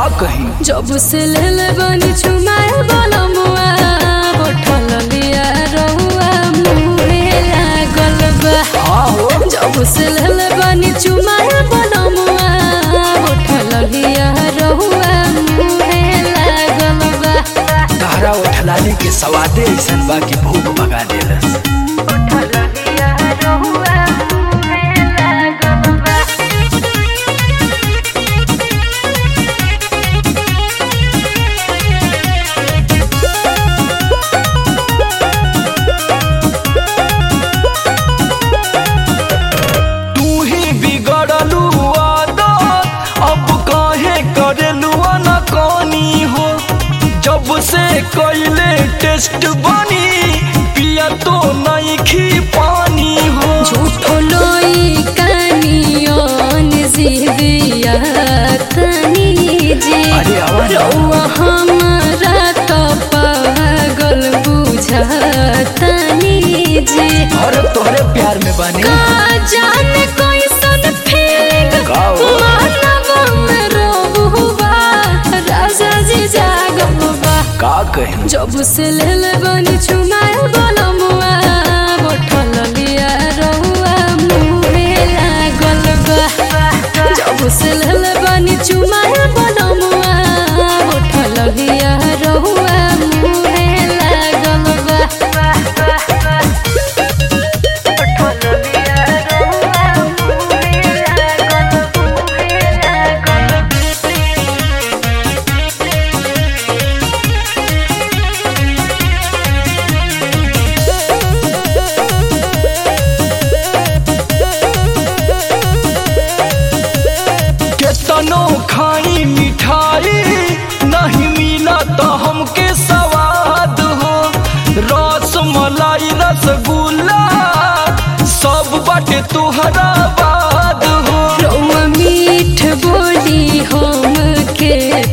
कहीं जब से लेल बनी चुमाए बलमुआ बोठल लिया रहुआ मुहे लागल बा। जब से लेल बनी चुमाए बलमुआ बोठल लिया रहुआ मुहे लागल बा। तहरा उठलाने के सवादे ऐसन बा कि भूख भगा देलस। जब से कोयले टेस्ट बनी पिया तो नहीं खी पानी हो। झूठो लोई कानियोन जीविया तनी जी रउआ हमारा तो पागल बुझा तनी जी। और तोहरे प्यार में बनी का जाने कोई सन फीलिंग मानवा में रोबुआ राजा जी जागबा। का कहीं जब से लेल बनी चुमाए बलमुआ बोठल लिया रहुआ मुहे लागल बा। जब से लेल बनी चुमाए बलमुआ बोठल लिया रहुआ मुहे लागल बा। केतनो खाई मिठाई नहीं मिला तो हमके स्वाद हो। रस मलाई रसगुल्ला सब बाटे तुहरा बाद हो। रउआ मीठ बोली हमके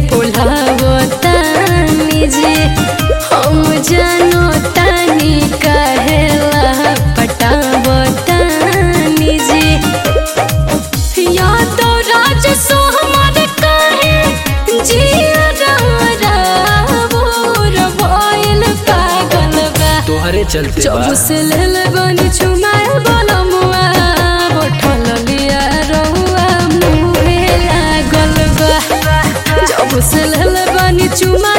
पुलावतानी जे हम जानो तानी कहेला पटावतानी जे। या तो राज सो हमारे कहे जिया रावोर भइल पागल बा। तोहरे चलते जब से लेल बनी चुमाए बलमुआ बोठल लिया रहुआ मुहे लागल बा। जब से लेल बनी चुमाए